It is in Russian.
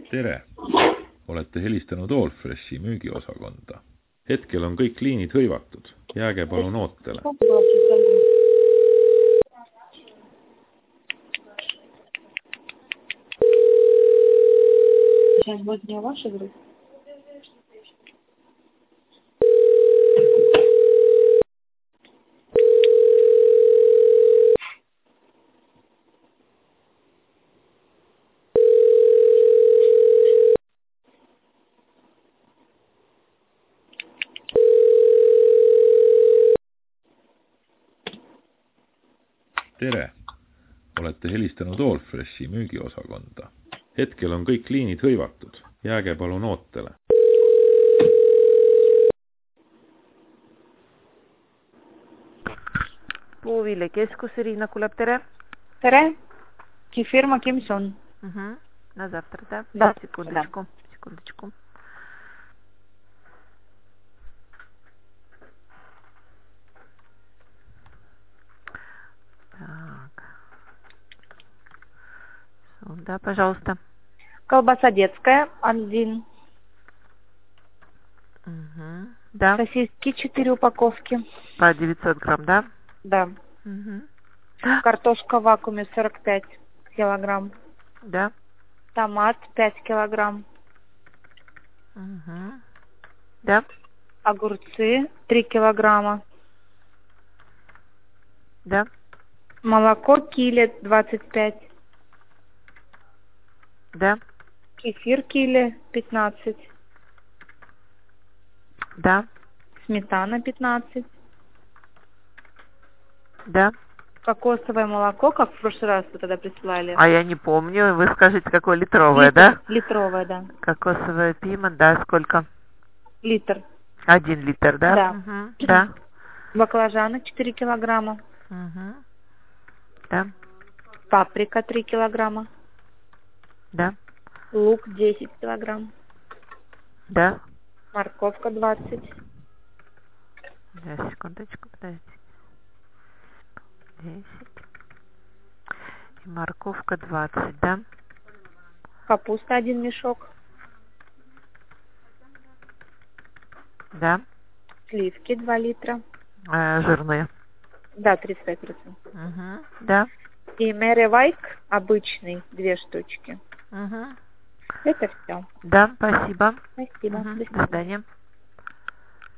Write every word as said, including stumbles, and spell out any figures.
tere! Olete helistanud Allfreshi müügiosakonda. Hetkel on kõik liinid hõivatud. Jääge palun ootele. Сейчас будет не ваша группа. Tere! Olete helistanud Allfreshi müügiosakonda. Hetkel on kõik liinid hõivatud. Jääge palun ootele. Puuvilja keskus, Irina Kulep, tere. Tere. Фирма Кимсон. Угу. На завтра, да? Да. Секундочку, секундочку. Так. Да, пожалуйста. Колбаса детская, один. Угу. Да. Сосиски четыре упаковки. По девятьсот грамм, да? Да. Угу. Картошка в вакууме сорок пять килограмм. Да. Томат пять килограмм. Угу. Да. Огурцы три килограмма. Да. Молоко киле двадцать пять. Да. Кефир киле пятнадцать. Да. Сметана пятнадцать. Да. Кокосовое молоко, как в прошлый раз вы тогда прислали. А я не помню. Вы скажите, какое литровое, Литр, да? Литровое, да. Кокосовое пима, да. Сколько? Литр. Один литр, да? Да. Угу. Да. Баклажаны четыре килограмма. Угу. Да. Паприка три килограмма. Да. Лук десять килограмм. Да. Морковка двадцать. Да, секундочку, подождите. десять. И морковка двадцать, да? Капуста один мешок. Да. Сливки два литра. Э, жирные. Да, тридцать пять процентов. Угу. Да. И Мэри Вайк обычный, две штучки. Угу. Это все. Да, спасибо. Спасибо. Угу. До До свидания. свидания.